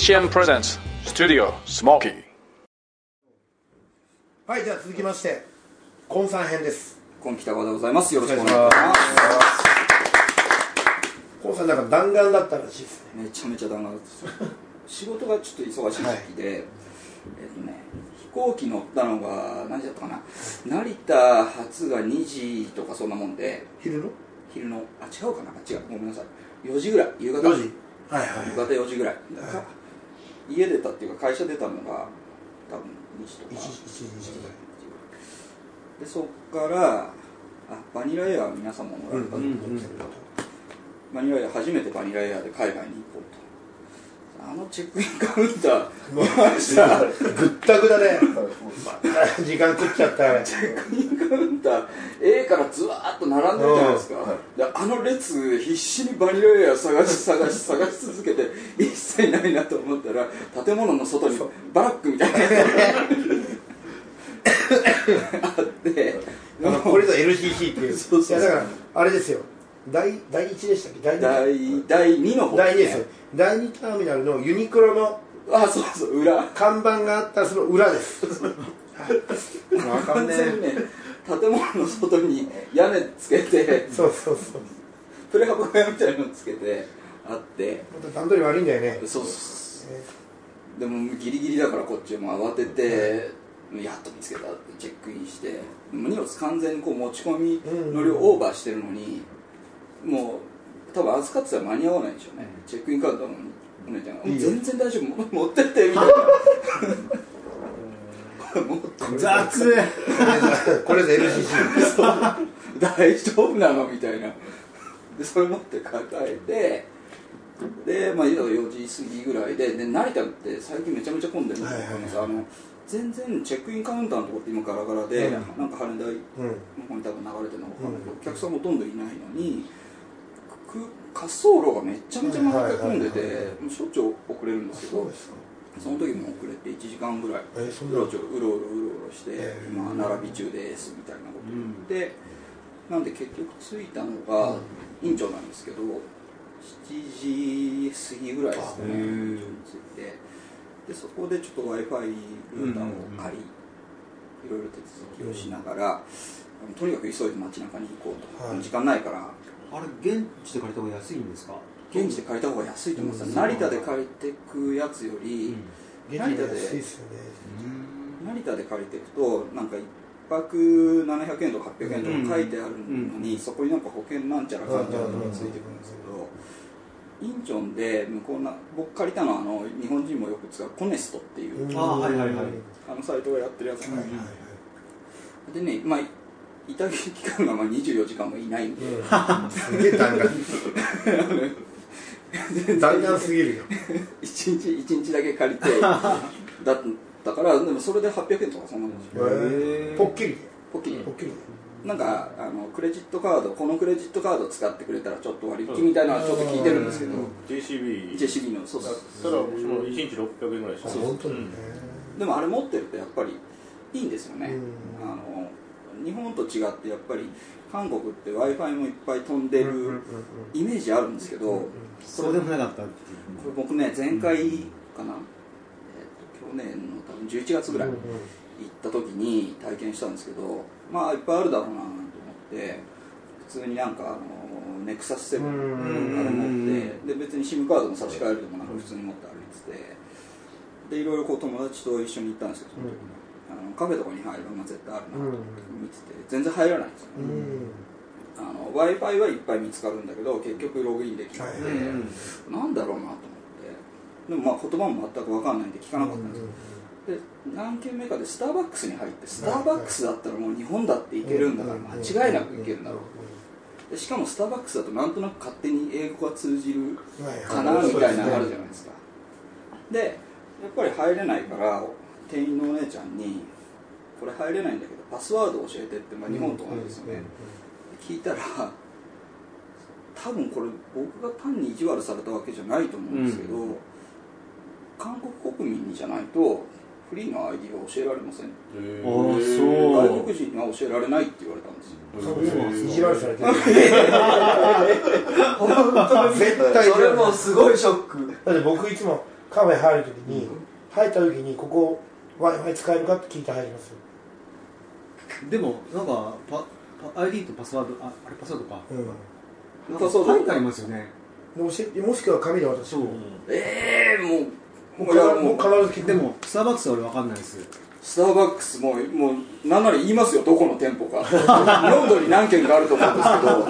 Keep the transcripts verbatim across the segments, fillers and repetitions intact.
ーシーエム Presents Studio Smoky。 はい、じゃあ続きましてコンさん編です。 今北川でございます。よろしくお願いします。 コンさんなんか弾丸だったらしいですね。 めちゃめちゃ弾丸です仕事がちょっと忙しい時期で、はい、えっとね飛行機乗ったのが何時だったかな、成田発がにじとかそんなもんで、 昼の昼のあ違うかな違うごめんなさいよじぐらい、夕方よじ、はいはい、 夕方よじぐらいだから、はい、家出たっていうか会社出たのが多分にじとかいちじぐらいで、そっからあバニラエアー皆さんももらったと思うんですけど、バニラエアー初めてバニラエアーで海外に行こうと。あのチェックインカウンター見ました。 ぐったぐだね時間食っちゃったチェックインカウンター A からずわーっと並んでるじゃないですか、はい、であの列必死にバニラエアー探し探し探し続けて一切ないなと思ったら、建物の外にバラックみたいなやつあってあのこれぞ エルシーシー っていうそうそうそう、 いやだからあれですよ、第第一でしたっけ、第二第二の方、 第二ですよ、第二ターミナルのユニクロのあそうそう裏看板があったその裏です完全にね建物の外に屋根つけてそうそうそうプレハブ小屋みたいなのつけてあって、 また段取り悪いんだよね。 そうそうそう、えー、でもギリギリだからこっちも慌てて、うん、やっと見つけたってチェックインして、荷物完全にこう持ち込みの量オーバーしてるのに、もう多分預かってたら間に合わないでしょうね、チェックインカウンターのお姉ちゃんがいい全然大丈夫持ってってみたいな雑これで エルシーシー大丈夫なのみたいなでそれ持って抱えてで、まあ、よじ過ぎぐらい で, で成田って最近めちゃめちゃ混んでるんですよ、はいはいはい、あの全然チェックインカウンターのところって今ガラガラで、うん、なんか羽田の方に多分流れてるのか分かんないけど、うん、お客さんほとんどいないのに滑走路がめちゃめちゃ毎回混んでて、はいはいはいはい、しょっちゅう遅れるんですけど、 そ, その時も遅れていちじかんぐらい、えー、うろちょうろうろうろうろして、えー、今並び中ですみたいなこと言って、うん、なんで結局着いたのがインチョンなんですけどしちじ過ぎぐらいですかね、着いてでそこでちょっと Wi-Fi ルーターを借り、いろいろ手続きをしながら、うん、とにかく急いで街中に行こうと、はい、時間ないからあれ現地で借りた方が安いんですか？ 現地で借りた方が安いと思います、うん、成田で借りてくやつより、うん、成田で、ね、成田で借りていくとなんかいっぱくななひゃくえんとかはっぴゃくえんとか書いてあるのに、うん、そこになんか保険なんちゃらかんちゃらとかついてくるんですけど、インチョンで向こうな僕借りたのはあの日本人もよく使うコネストっていう、 あ、はいはいはい、 あのサイトがやってるやつなんで、はいはいはい、でね、まあいた期間がまあにじゅうよじかんもいないんで、うん、 すげえ弾丸弾丸すぎるよいちにちいちにちだけ借りてだったから、でもそれではっぴゃくえんとかそんなんですよ、 へー、ポッキリポッキリポッキリなんかあのクレジットカードこのクレジットカード使ってくれたらちょっと割引みたいなのはちょっと聞いてるんですけど、 ジェイシービージェイシービー のそうそうただいちにちろっぴゃくえんぐらいします。 本当にね、 うん、でもあれ持ってるとやっぱりいいんですよね、うん、あの日本と違ってやっぱり韓国って Wi-Fi もいっぱい飛んでるイメージあるんですけど、 そうでもなかったっていう。 これ僕ね前回かな、えー、と去年の多分じゅういちがつぐらい行った時に体験したんですけど、まあいっぱいあるだろうなと思って普通になんかあのネクサスセブンあれ持ってで別に SIM カードも差し替えるでもなく普通に持って歩いててでいろいろこう友達と一緒に行ったんですけど、あのカフェとかに入ればまあ絶対あるなと見てて全然入らないんですよね、うん、あの Wi-Fi はいっぱい見つかるんだけど結局ログインできなくて、うん、なんだろうなと思ってでもまあ言葉も全く分かんないんで聞かなかったんですよ、で何軒目かでスターバックスに入ってスターバックスだったらもう日本だって行けるんだから間違いなく行けるんだろうでしかもスターバックスだとなんとなく勝手に英語が通じるかなみたいなのあるじゃないですか。でやっぱり入れないから店員のお姉ちゃんにこれ入れないんだけどパスワード教えてって、まあ、日本と同じですよね、聞いたら多分これ僕が単に意地悪されたわけじゃないと思うんですけど、うん、韓国国民にじゃないとフリーの アイディー は教えられません。 へー、そう外国人には教えられないって言われたんですよ。 そう意地悪されてる本当に絶対それもすごいショック。 だって僕いつもカフェ入るときに、入ったときにここ Wi-Fi 使えるかって聞いて入りますよ。 でもなんかパパ アイディー とパスワード、ああれパスワードか、 うん、 なんか書いてありますよね。 もしもしくは紙で渡してそう、 ええー、もうもう必もう必ず聞く。 でもスターバックスは俺分かんないです。 スターバックスももうなんなら言いますよ、どこの店舗かロンドンに何軒かあると思うん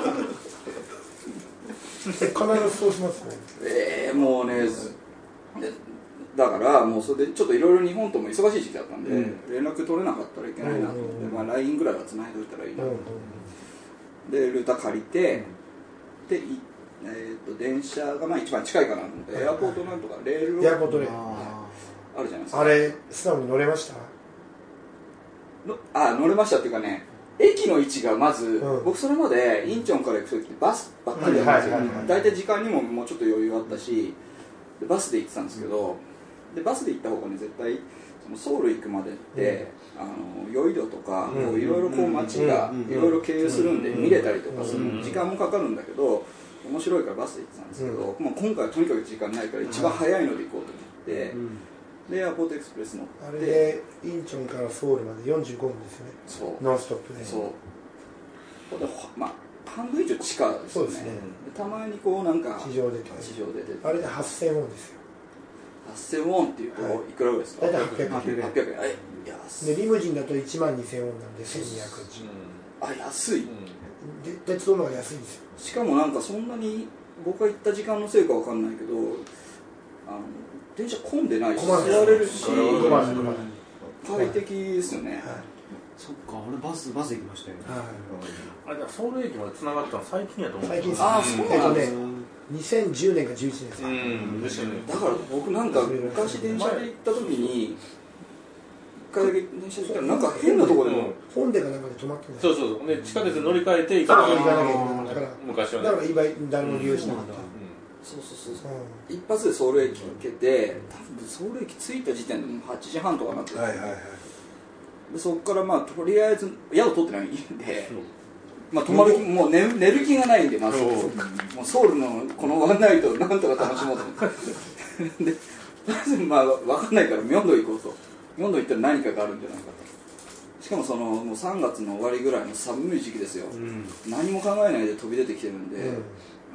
ですけど必ずそうしますね。 ええー、もうねだからもうそれでちょっといろいろ日本とも忙しい時期だったんで、うん、連絡取れなかったらいけないなと思って、うんうん、まあ、ライン ぐらいは繋いでおいたらいいなと思って、うんうん、でルーター借りて、で、えー、と電車がまあ一番近いかなと思って、エアポートなんとかレールエアポートレールあるじゃないですか。 あれ素直に乗れました？ のあ乗れましたっていうかね、駅の位置がまず、うん、僕それまでインチョンから行く時ってバスばっかりだったんですよ。大体時間にももうちょっと余裕あったし、でバスで行ってたんですけど、でバスで行った方がね絶対そのソウル行くまでって、うん、あのヨイドとかいろいろこう街がいろいろ経由するんで見れたりとかする、時間もかかるんだけど面白いからバスで行ってたんですけど、うん、まあ、今回はとにかく時間ないから一番早いので行こうと思って、うん、でエアポートエクスプレス乗ってあれでインチョンからソウルまでよんじゅうごふんですよね。 そうノンストップで。 そうでまあ半分以上地下ですね。 そうですね。 でたまにこうなんか地上で地上で出てあれではっせんウォンですよ。 はっせんウォンっていうと、はい、いくらぐらいですか？ 大体はっぴゃくえん。 はっぴゃくえん。え、安い。 でリムジンだといちまんにせんウォンなんでせんにひゃく、 うん、あ、安い、うん、 で鉄道の方が安いんですよ。 しかもなんかそんなに僕が行った時間のせいかわかんないけど、あの電車混んでないし座れるし快適ですよね、はい、 そっか、俺バスバス行きましたよ、ね、 はい、あれソウル駅まで繋がったの最近やと思うんですよ。 ああ、そうなんですね。 にせんじゅうねんかじゅういちねんですか。うん、 ですよね。 だから僕なんか昔電車で行った時に一回だけ電車で行ったらなんか変なところでも本でかなんかで止まってるんですよ。そうそうそう。で地下鉄乗り換えて行かなきゃいけない。だから昔はね。 だから今誰も利用しなかった。 そうそうそう、うん、一発でソウル駅行けて、多分ソウル駅着いた時点でもうはちじはんとかなってて、はいはいはい、でそこからまあとりあえず宿取ってないんで、まあ、泊まる気もう 寝, 寝る気がないんで、まずもうソウルのこのワンナイトをなんとか楽しもうと思ってでまずまあ分かんないからミョンド行こうと。ミョンド行ったら何かがあるんじゃないかと。しかもそのもうさんがつの終わりぐらいの寒い時期ですよ、うん、何も考えないで飛び出てきてるんで、うん、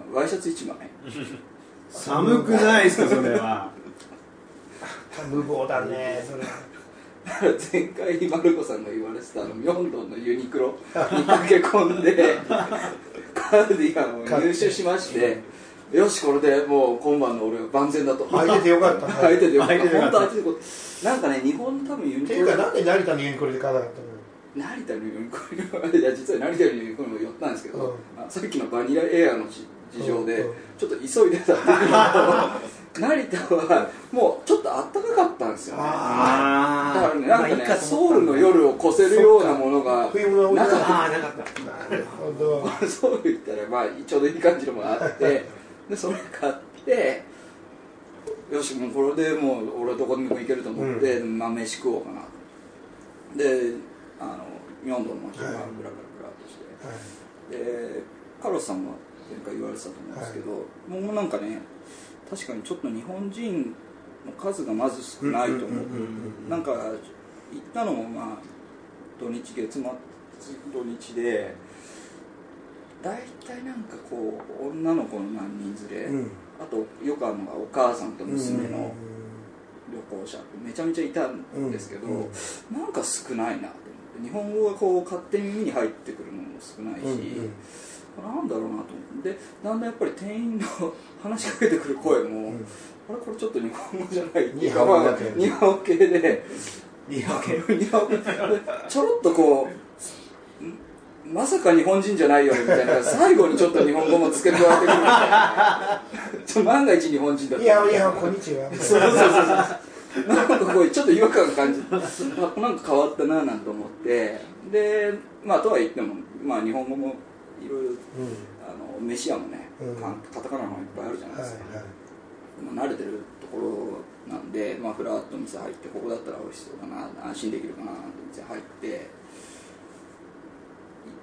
ワイシャツいちまい寒くないですかそれは。 無謀だねそれ。 前回マルコさんが言われてたあのミョンドンのユニクロに駆け込んでカーディガンを入手しまして、よしこれでもう今晩の俺は万全だと。 履いててよかった。 履いててよかった。本当履いててよかった。なんかね、日本多分ユニクロ。 っていうかなんで成田のユニクロで買わなかったの？ 成田のユニクロいや実は成田のユニクロも寄ったんですけど、うん、さっきのバニラエアの事情でちょっと急いでたっていうのと。成田はもうちょっと暖かかったんですよね。あだからね、なんかね、まあ、ソウルの夜を越せるようなものがなかった。 あなかった。なるほど。 ソウル行ったらまあちょうどいい感じのものがあってでそれ買ってよしもうこれでもう俺どこでも行けると思って、うん、まあ飯食おうかなであのミョンドンの街がブラブラブラとして、はい、でカロスさんは前回言われてたと思うんですけど、はい、もうなんかね確かにちょっと日本人の数がまず少ないと思う。なんか行ったのもまあ土日月末土日で大体なんかこう女の子の何人連れ、うん、あとよくあるのがお母さんと娘の旅行者ってめちゃめちゃいたんですけど、うんうん、なんか少ないなと思って日本語がこう勝手に耳に入ってくるのも少ないし、うんうんなんだろうなと思ってでだんだんやっぱり店員の話しかけてくる声も、うん、あれこれちょっと日本語じゃないっていうかまあ日本語系で日本語系ちょろっとこうまさか日本人じゃないよねみたいな最後にちょっと日本語も付け加えてくるちょ万が一日本人だったいやいやこんにちはそうそうそうそうなんかこうちょっと違和感感じなんか変わったななんて思ってでまあとは言ってもまあ日本語もいろいろ、うん、あの飯屋もね、うん、カタカナのいっぱいあるじゃないですか、はいはいまあ、慣れてるところなんで、まあ、フラッと店入ってここだったら美味しそうだな安心できるかなって店入って行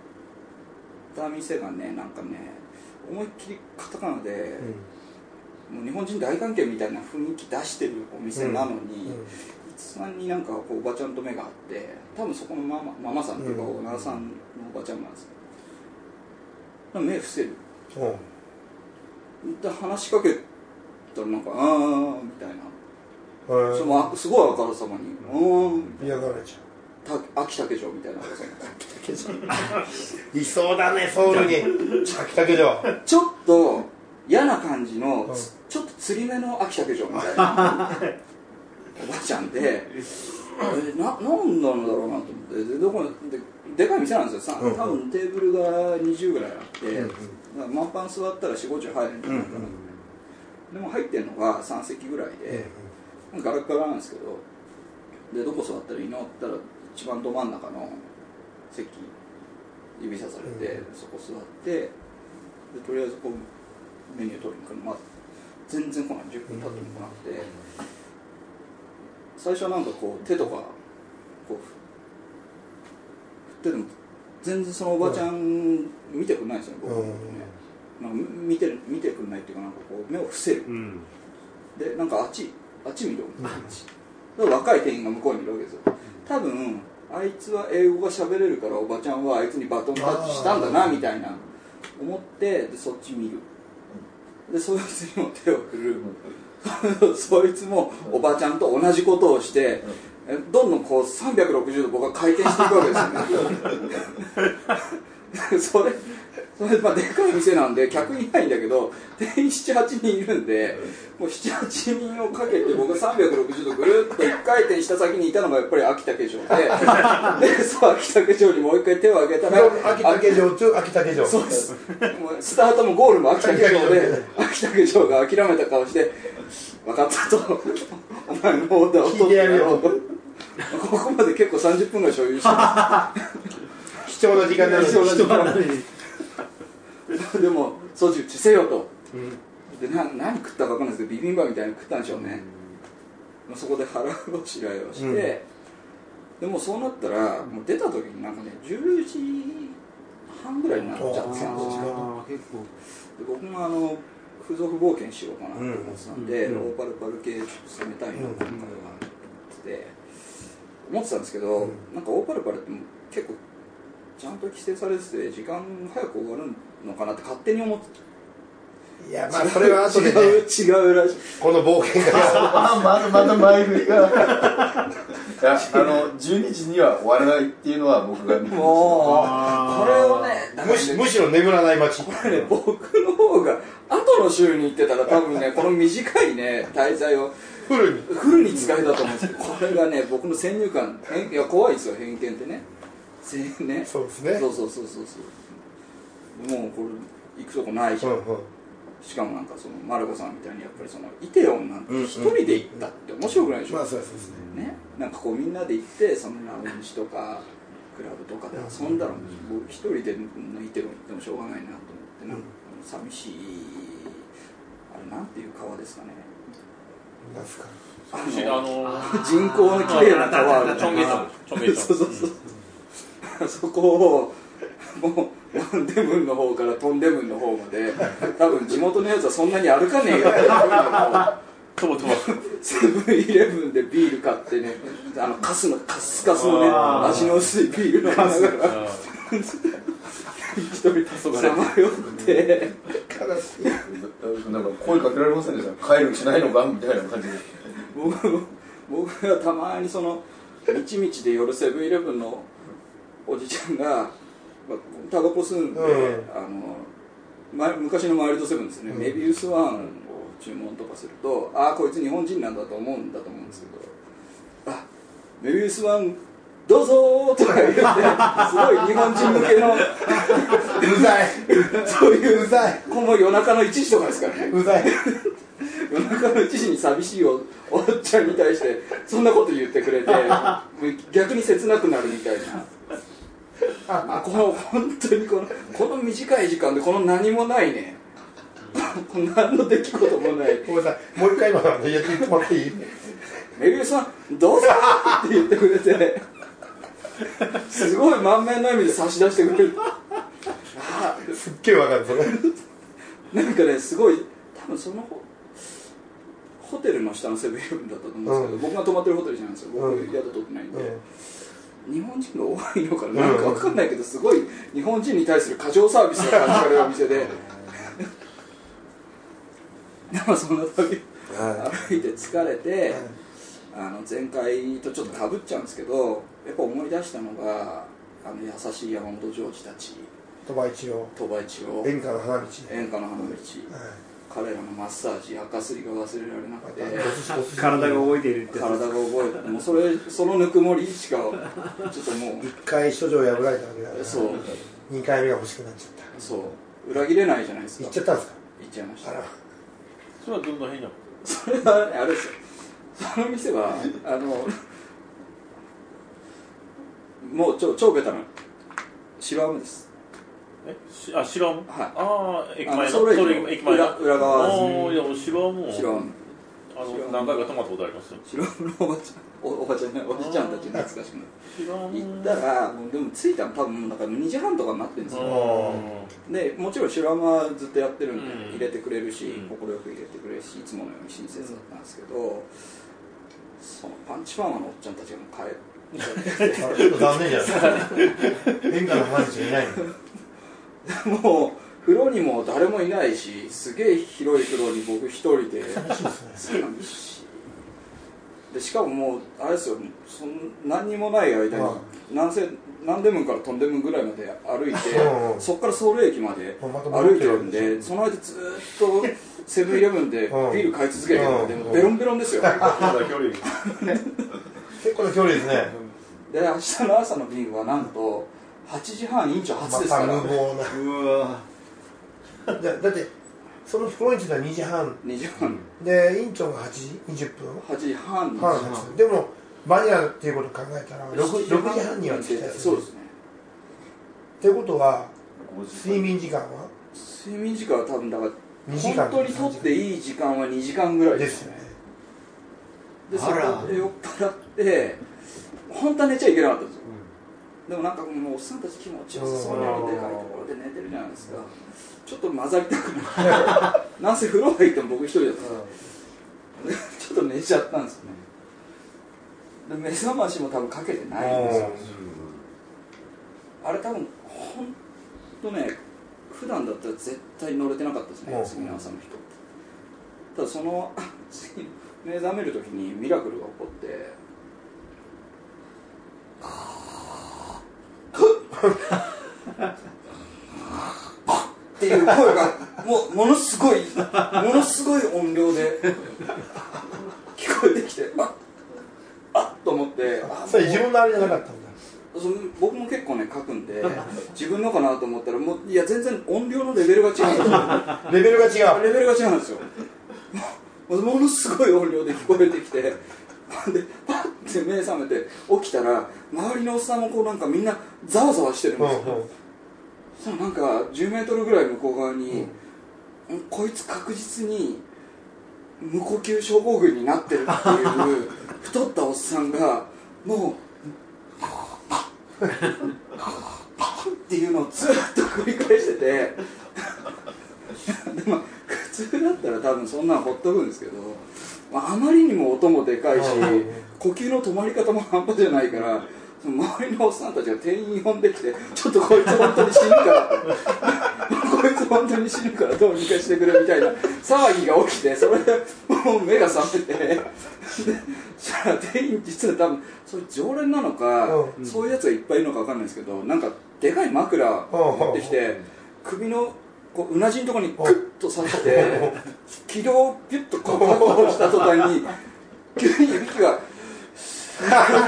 った店がねなんかね思いっきりカタカナで、うん、 もう日本人大関係みたいな雰囲気出してるお店なのに、うんうん、いつさんになんかこうおばちゃんと目があって、多分そこのママ、ママさんっていうかオーナーさんのおばちゃんなんですけど、目伏せる、うん、で話しかけたらなんか「あー」みたいな、うん、そのすごいあからさまに「うん」 嫌がられちゃう。 秋竹城みたいな秋竹城いそうだね、ソウルに秋竹城ちょっと嫌な感じの、うん、ちょっと釣り目の秋竹城みたいなおばちゃんでえな、なんなんだろうなと思ってでどこででかい店なんですよ、うん、多分テーブルがにじゅうぐらいあって、うん、満帆座ったらよんじゅうごじゅう入るんじゃないかな、うん、でも入ってるのがさん席ぐらいで、うん、ガラッガラなんですけど、でどこ座ったらいいのって言ったら一番ど真ん中の席指さされて、うん、そこ座ってでとりあえずこうメニュー取りに来る、まあ、全然来ない、じゅっぷん経っても来なくて、うん、最初はなんかこう手とかこう振ってでも全然そのおばちゃん見てくんないですよね、僕ね、うん、なんか見て見てくんないっていうか、なんかこう目を伏せる、うん、でなんかあっちあっち見る、うん、あっちだから若い店員が向こうにいるわけですよ。多分あいつは英語が喋れるからおばちゃんはあいつにバトンタッチしたんだなみたいな思ってでそっち見る、でそいつにも手を振るそいつもおばちゃんと同じことをしてどんどんこうさんびゃくろくじゅうど僕は回転していくわけですよねそれそれまあでかい店なんで客いないんだけど店員ななはちにんいるんでもうななはちにんをかけて僕がさんびゃくろくじゅうどぐるっといっかい転した先にいたのがやっぱり秋竹城ででそう秋竹城にもう一回手を挙げたら秋竹城と秋竹城そうですもうスタートもゴールも秋竹城で秋竹城が諦めた顔して分かったとお前のオーダーを取ってやるよここまで結構さんじゅっぷんぐらい所有して貴重な時間なのに貴重な時間でもソジュチせよと、うん、でな何食ったか分かんないですけどビビンバみたいに食ったんでしょうね、うん、そこで腹ごしらえをして、うん、でもそうなったらもう出た時になんかねじゅうじはんぐらいになっちゃってたんですよ。で僕もあの風俗冒険しようかなと思ってたんで、うん、ローパルパル系ちょっと攻めたいな今回はって思ってたんですけど、うん、なんかオーパルパルって結構ちゃんと規制されてて時間早く終わるのかなって勝手に思っていやまあそれは後でね違う違うらしいこの冒険がまだまだ前振りがいやあのじゅうにじには終わらないっていうのは僕が見てます。 もうこれをねむしむしろ眠らない街これね僕の方が後の週に行ってたら多分ねこの短いね滞在をフルにフルに使えたと思うんですけどこれがね僕の先入観偏いや怖いですよ偏見ってねね、 そうですね。 そうそうそうそうそうもうこれ行くとこないじゃん、うんうん、しかもなんかそのマルコさんみたいにやっぱりそのイテオンなんて一人で行ったって面白くないでしょ、 まあそうですね。 ねなんかこうみんなで行ってそのラウンジとかクラブとかで遊んだらもう僕一人でイテオン行ってもしょうがないなと思ってなんか寂しいあれなんていう川ですかねなんすかあのあの人工の綺麗な川あるチョンゲイトンチョンゲイトンそうそうそうそこをもうワンデムンの方からトンデムンの方まで多分地元のやつはそんなに歩かねえよっていうのをとぼとぼセブンイレブンでビール買ってねあのカスのカスカスのね味の薄いビール飲みながら一人さまよってなんか声かけられませんでした帰るしないのかみたいな感じで僕僕はたまにそのみちみちで寄るセブンイレブンのおじちゃんがタバコ吸うんで、うん、あのま、昔のマイルドセブンですね、うん、メビウスワンを注文とかするとああこいつ日本人なんだと思うんだと思うんですけどあメビウスワンどうぞーとか言ってすごい日本人向けのうざいそういううざいこの夜中のいちじとかですからねうざい夜中のいちじに寂しい お, おっちゃんに対してそんなこと言ってくれて逆に切なくなるみたいなこの本当にこのこの短い時間でこの何もないねこの何の出来事もないごめんなさいもう一回今の言ってもらっていいメビウスさんどうぞって言ってくれてすごい満面の笑みで差し出してくれるすっげえわかるそれなんかねすごい多分そのホテルの下のセブンイレブンだったと思うんですけど、うん、僕が泊まってるホテルじゃないですよ、僕、うん、宿取ってないんで、うん、日本人が多いのかな、なんか分かんないけどすごい日本人に対する過剰サービスが感じられるお店ででもその時歩いて疲れて、あの前回とちょっとかぶっちゃうんですけど、やっぱ思い出したのがあの優しい山本譲二たち、 鳥羽一郎、 鳥羽一郎、 演歌の花道、 演歌の花道、はい、彼らのマッサージ、赤すりが忘れられなくて体が覚えているって体が覚えて、もうそれそのぬくもりしかちょっともう一回処女を破られたわけだから、 そう二回目が欲しくなっちゃった。 そう裏切れないじゃないですか。 行っちゃったんですか。 行っちゃいました。 それはどんどん変なそれはね、あれですよ、その店はあのもう超超ベタな白飴です。 えしあ白飴、はい、ああ駅前のそれ駅前の 裏, 裏側です。 ああいや白飴も白飴あの何回か泊まったことありますよ。 白飴のおばちゃん お, おばちゃんねおじちゃんたち懐かしくなる。行ったらもうでも着いたの多分だからにじはんとかになってるんですよ。でもちろん白飴はずっとやってるんで、うん、入れてくれるし快、うん、く入れてくれるしいつものように親切だったんですけど、うん、そのパンチパーマのおっちゃんたちがもう帰る。 ちょっと残念じゃない演歌の話じゃいないの。 もう風呂にも誰もいないし、すげえ広い風呂に僕一人で寂しいで、しかももうあれですよ、そん何にもない間に南西南出門から飛んで門ぐらいまで歩いてそこからソウル駅まで歩いてるんで、その間ずっとセブンイレブンでビール買い続けてるんで、ベロンベロンですよ。 結構な距離ですね。 で明日の朝の便はなんとはちじはん院長初ですから。 また無謀な。うわだ, だってその袋に着いたらにじはんにじはんで院長がはちじにじゅっぷんはちじはん半でもバニラっていうことを考えたら 6, 6時半には着きたいですね。 そうですね。 ってことは睡眠時間は睡眠時間は多分だからにじかん本当にとっていい時間はにじかんぐらいですよね。 でそこで酔っ払って本当は寝ちゃいけなかったんですよ、うん、でもなんかもうおっさんたち気持ちよさそうにでかいところで寝てるじゃないですか。ちょっと混ざりたくないなんせ風呂入っても僕一人だったんですよ。ちょっと寝ちゃったんですよね。で目覚ましも多分かけてないんですよ。あれ多分本当ね、普段だったら絶対乗れてなかったですね、次の朝の人。ただその次目覚めるときにミラクルが起こってっていう声がもうものすごいものすごい音量で聞こえてきて、あっあっと思って、あそれ自分のあれじゃなかったんだ。 僕も結構ね書くんで自分のかなと思ったらもういや全然音量のレベルが違うんですよ。 レベルが違うレベルが違うんですよ。ものすごい音量で聞こえてきてでパッて目覚めて起きたら周りのおっさんもこうなんかみんなざわざわしてるんですよ、うんうん、そしたらなんかじゅうメートルぐらい向こう側に、うん、こいつ確実に無呼吸症候群になってるっていう太ったおっさんがもうっていうのをずっと繰り返しててでも普通だったら多分そんなのほっとくんですけど、まあ、あまりにも音もでかいし呼吸の止まり方も半端じゃないからその周りのおっさんたちが店員呼んできてちょっとこいつ本当に死ぬからこいつ本当に死ぬからどうにかしてくれみたいな騒ぎが起きて、それでもう目が覚めてでそしたら店員実は多分それ常連なのか、うん、そういうやつがいっぱいいるのか分かんないですけど、なんかでかい枕持ってきて首のこううなじのところにクッと刺して気量をピュッとこう確保した途端に急にいびきがす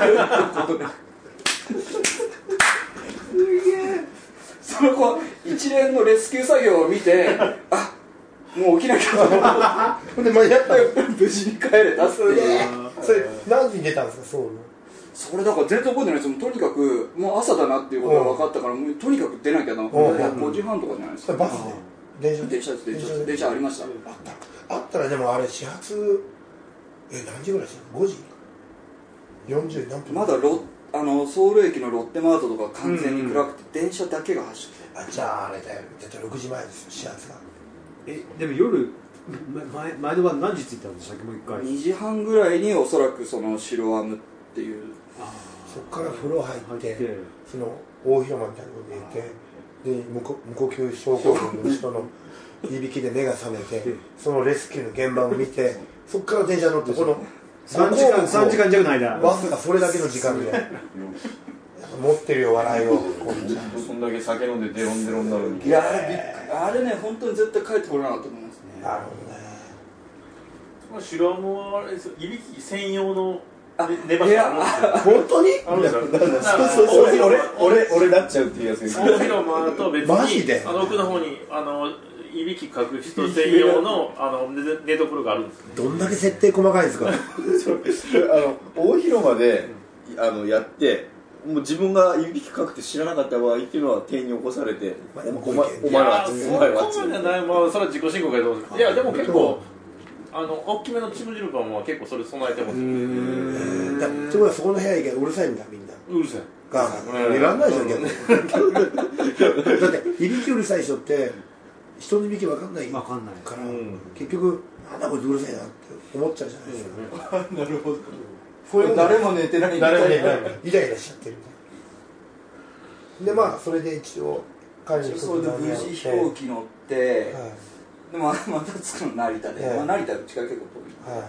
げえその子一連のレスキュー作業を見てあもう起きなきゃと思ってで間に合った無事に帰れたっていうそれ何時に出たんですかソウル。 それだから全然覚えてないですよ。とにかくもう朝だなっていうことが分かったから、もうとにかく出なきゃな、うん、ごじはんとかじゃないですか。 バスで電車電車です電車です電車ありました。あったあったらでもあれ始発え何時ぐらいですか。ごじよんじゅう何分。 まだロあのソウル駅のロッテマートとか完全に暗くて、うん、電車だけが走ってあじゃああれだよだってろくじまえですよ始発が。 えでも夜前前の晩何時着いたんでしたっけ、もう一回。 にじはんぐらいにおそらくその白アムっていう、 そこから風呂入って入ってその大広間みたいなところに行ってで無呼無呼吸症候群の人のいびきで目が覚めてそのレスキューの現場を見てそこから電車乗ってこのさんじかんさんじかん弱の間わずかそれだけの時間で持ってるよ笑いをそんだけ酒飲んでデロンデロンになるんでいやあれびっくりあれね本当に絶対帰ってこれなかったと思いますね。 なるほどね白アムはあれですよ、いびき専用のあ寝場所あるんですよ。 本当にあるんですよ。 そうそうそう俺俺俺なっちゃうっていうやつです大広間と別マジでにあの奥の方にあのいびきかく人専用のあの寝寝所があるんですね。 どんだけ設定細かいんですかあの大広間であのやってもう自分がいびきかくて知らなかった場合っていうのは店員に起こされてお前お前お前はあっちお前はあっちそこまでない、まあそれは自己申告やと思うんですけど、いやでも結構あの大きめのチムジルパンは結構それ備えてます。 えーだってことはそこの部屋行けばうるさいんだみんなうるさい。 ガーガーいらんないじゃん逆にだっていびきうるさい人って人のいびき分かんない分かんないから、 うん結局なんだこいつうるさいなって思っちゃうじゃないですか、 なるほどこれ誰も寝てない誰もねイライラしちゃってるでまあそれで一応彼にそうで無事飛行機乗って、 はでままた着くの成田で、 はいまあ、成田の近い結構遠いい、はい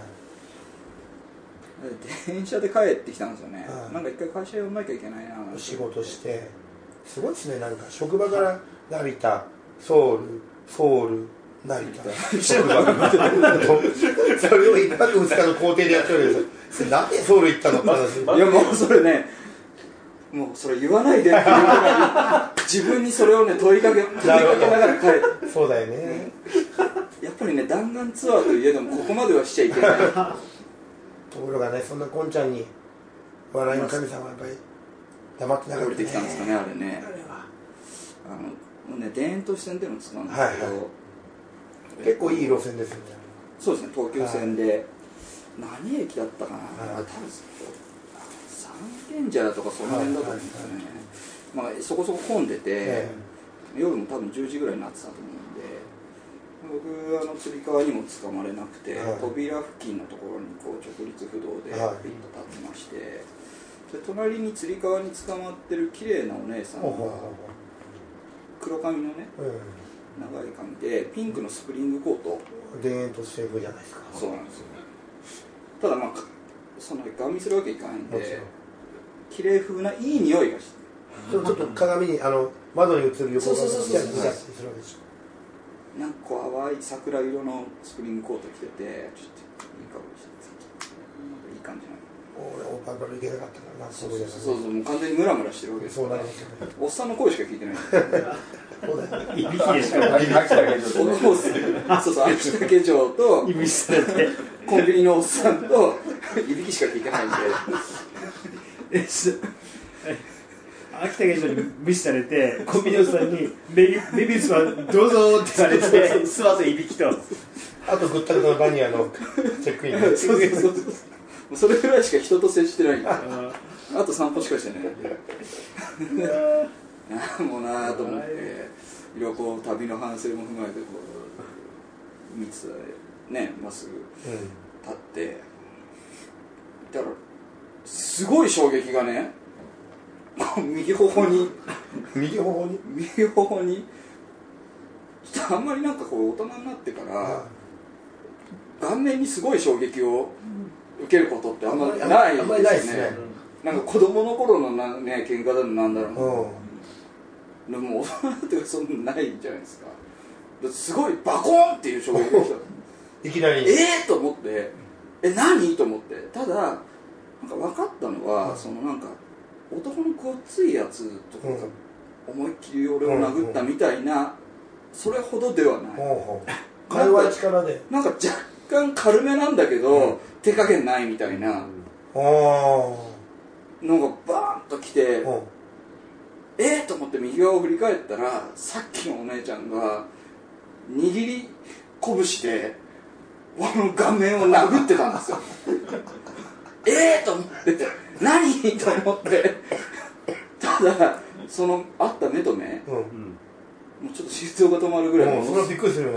で電車で帰ってきたんですよね、 はいなんか一回会社呼んなきゃいけないなお仕事してすごいですねなんか職場から成田ソウルソウル成田職場からそれを一泊二日の工程でやってるわけですよなんでソウル行ったのって話いやもうそれねもうそれ言わないでっていうぐらい自分にそれをね問いかけ問いかけながら帰るそうだよねやっぱりね弾丸ツアーといえどもここまではしちゃいけないところがねそんなこんちゃんに笑いの神様はやっぱり黙ってなかったね降りてきたんですかねあれねあれはあのね田園都市線っていうのを使うんですけど、 はいはい結構いい路線ですよねそうですね東急線で、何駅だったかな、 はい多分三軒茶屋とかその辺だと思うんですよね、まあ、そこそこ混んでて、 え夜も多分じゅうじぐらいになってたと思うんで僕あのつり革にも捕まれなくて、 はい扉付近のところにこう直立不動でピッはいと立ってまして、で隣につり革に捕まってる綺麗なお姉さんほうほうが黒髪のねほう長い髪でピンクのスプリングコート、 うん田園としてるじゃないですかそうなんですよただまあそんなガン見するわけいかないんもちろんで綺麗風ないい匂いがしてちょっと鏡にあの窓に映る横そうそうそうそう見たりするわけでしょなんかこう淡い桜色のスプリングコート着ててちょっといい香りしてなんかいい感じなの俺オーパーバル行けなかったからなそうそうそうそうそうもう完全にムラムラしてるわけですそうからなりますよねおっさんの声しか聞いてないそうだよねいびきでしか秋田県庁おそうそう秋田家長といびきされてコンビニのおっさんといびきしか聞いてないんでえす秋田県庁に無視されてコンビニのおっさんにメビメビウスはどうぞって言われてすわせいびきとあとグッタグタのバニラのチェックインそうそうそうそうそれぐらいしか人と接してないんですよあと散歩しかしてないなんもなーと思っていろいろこう旅の反省も踏まえてこう見てたねまっすぐ立ってだからすごい衝撃がね右頬に右頬に右頬にちょっとあんまりなんかこう大人になってから顔面にすごい衝撃を受けることってあんまりないですね。 あんまりないですねなんか子供の頃のな、ね、喧嘩だのなんだろう、 うんでも大人になってからそんなないじゃないですか。だってすごいバコーンっていう衝撃が来たいきなりえーと思ってえ何と思ってただなんか分かったのは、 うんそのなんか男のごっついやつとかが思いっきり俺を殴ったみたいな、それほどではない、 ほうほう会話の力でなんか若干軽めなんだけど、うん、手加減ないみたいなああのがバーンと来て、 うんえーと思って右側を振り返ったらさっきのお姉ちゃんが握り拳で俺の顔面を殴ってたんですよえーと思って何と思ってただそのあった目と目、 うんもうちょっと心臓が止まるぐらいのもうそれはびっくりするよね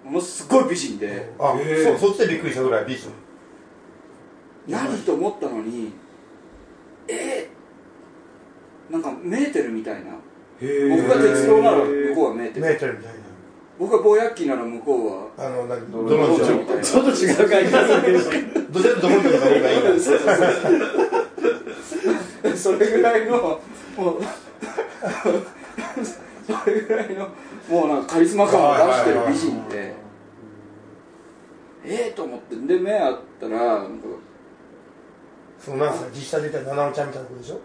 ものすごい美人で、 あ、そう、そっちでびっくりしたぐらい美人。 何と思ったのに、えー、なんかメーテルみたいな。僕が鉄道なら向こうはメーテル。 メーテルみたいな。 僕がボヤッキーなら向こうはあの、何、 ドドロンジョみたいな。 ちょっと違う感じがするけどどちらかとドロンジョの方がいいな。 そうそうそうそれぐらいのもうそれぐらいのもうなんかカリスマ感を出してる美人で、ええと思って、で目あったらなんかそうなんすか、実写で言ったら七尾ちゃんみたいな子でしょ。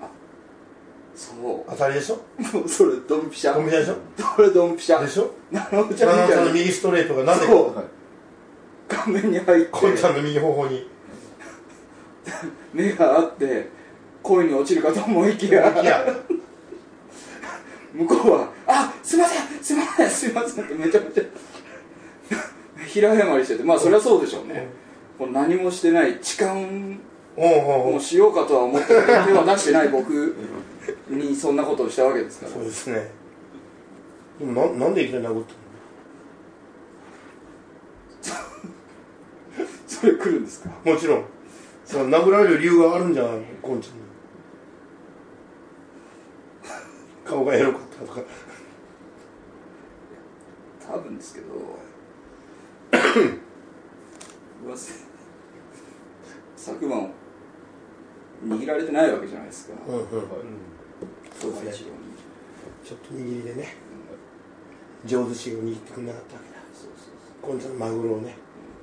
そう当たりでしょ。 もうそれドンピシャコンビニでしょ。 それドンピシャでしょ。 七尾ち七尾ちゃんのゃんみたいな右ストレートがなんでそう顔面に入ってコンちゃんの右頬に目が合って恋に落ちるかと思いきやいや向こうは「あすいませんすいませんすいません」ってめちゃめちゃ平謝りしてて、まあそりゃそうでしょうね、こう何もしてない痴漢おうおうおうもしようかとは思って手は出してない僕にそんなことをしたわけですから。 そうですね。でもな、なんでいきなり殴ったそれ来るんですか。 の。もちろんその殴られる理由があるんじゃないの、コンちゃんに。顔がエロかったとか。 多分ですけど昨晩握られてないわけじゃないですか。 うんうん、 そうですね。 ちょっと握りでね、上手しを握ってくれなかったわけだ。 そうそうコンちゃんのマグロをね。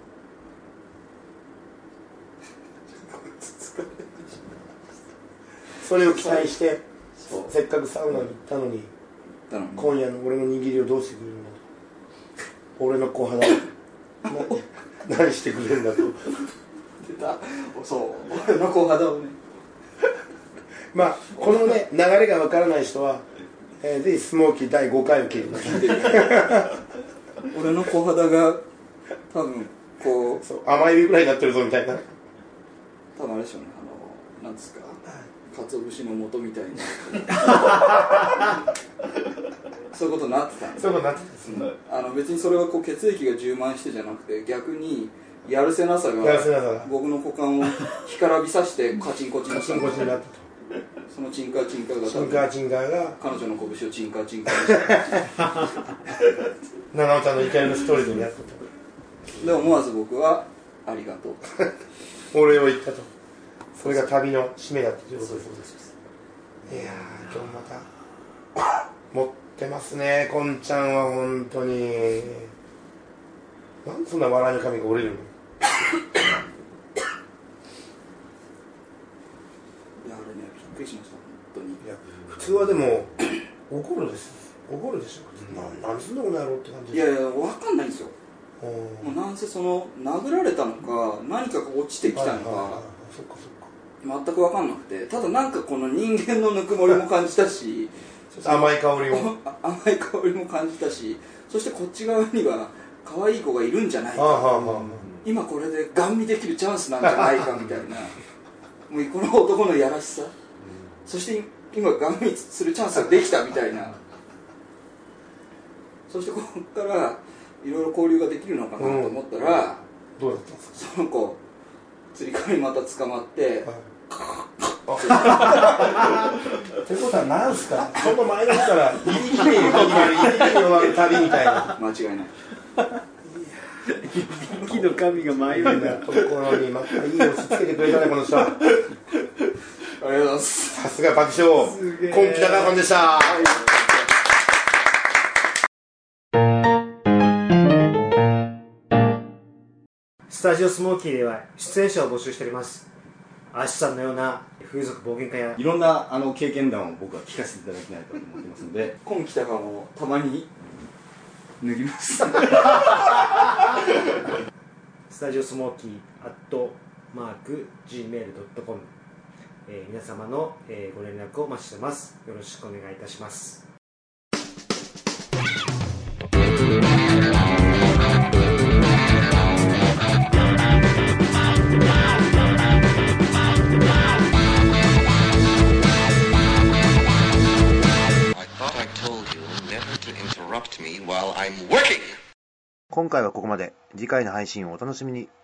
それを期待してそうせっかくサウナに行ったのに、 なのに今夜の俺の握りをどうしてくれるんだと、俺の小肌をな何してくれるんだと。 出た。そう俺の小肌をね。 まあこのね流れがわからない人は、えー、ぜひスモーキーだいごかいを聞いてください。 俺の小肌が多分こうそう甘い指ぐらいになってるぞみたいな。 多分あれでしょうね、あのなんですか、鰹節の素みたいなそういうことになってたんです。 そういうことになってたんですね。 あの別にそれはこう血液が充満してじゃなくて、逆にやるせなさがやるせなさが僕の股間を干からびさしてカチンコチンカチンコチンになったと。 そのチンカーチンカーがチンカーチンカーが彼女の拳をチンカーチンカーにして七尾ちゃんの怒りのストレートにやったと。 で思わず僕はありがとうお礼を言ったと。それが旅の締めだったということです。いやー今日また持ってますね、こんちゃんは本当に。なんでそんな笑いの髪が折れるの。 いやあれね、びっくりしました本当に。 いや普通はでも怒るです怒るでしょ。な何すんのこの野郎って感じで。 いやいや分かんないんですよ。もうなんせその殴られたのか何かが落ちてきたのか、 はいはいはい、そっかそっか。 全く分かんなくて、ただなんかこの人間のぬくもりも感じたし甘い香りも甘い香りも感じたし、そしてこっち側には可愛い子がいるんじゃないか、 はあはあはあ、 今これでガン見できるチャンスなんじゃないかみたいなもうこの男のやらしさ、そして今ガン見するチャンスができたみたいな、そしてここからいろいろ交流ができるのかなと思ったら、 うん、どうだったんですか。 その子釣り革にまた捕まって、 はいってことは何すか、その前の日からいびきでいびきで終わる旅みたいな。 間違いない木の神が舞い上がるところにまたいい押し付けてくれたねこの人は。 ありがとうございます。 さすが爆笑今期高さんでした。 スタジオスモーキーでは出演者を募集しております。アシさんのような風俗冒険家やいろんなあの経験談を僕は聞かせていただきたいと思ってますので、 今北川もたまに脱ぎますスタジオスモーキーアットマーク ジーメールドットコム、えー、皆様の、えー、ご連絡をお待ちしてます。よろしくお願いいたします。 こ今回はここまで。次回の配信をお楽しみに。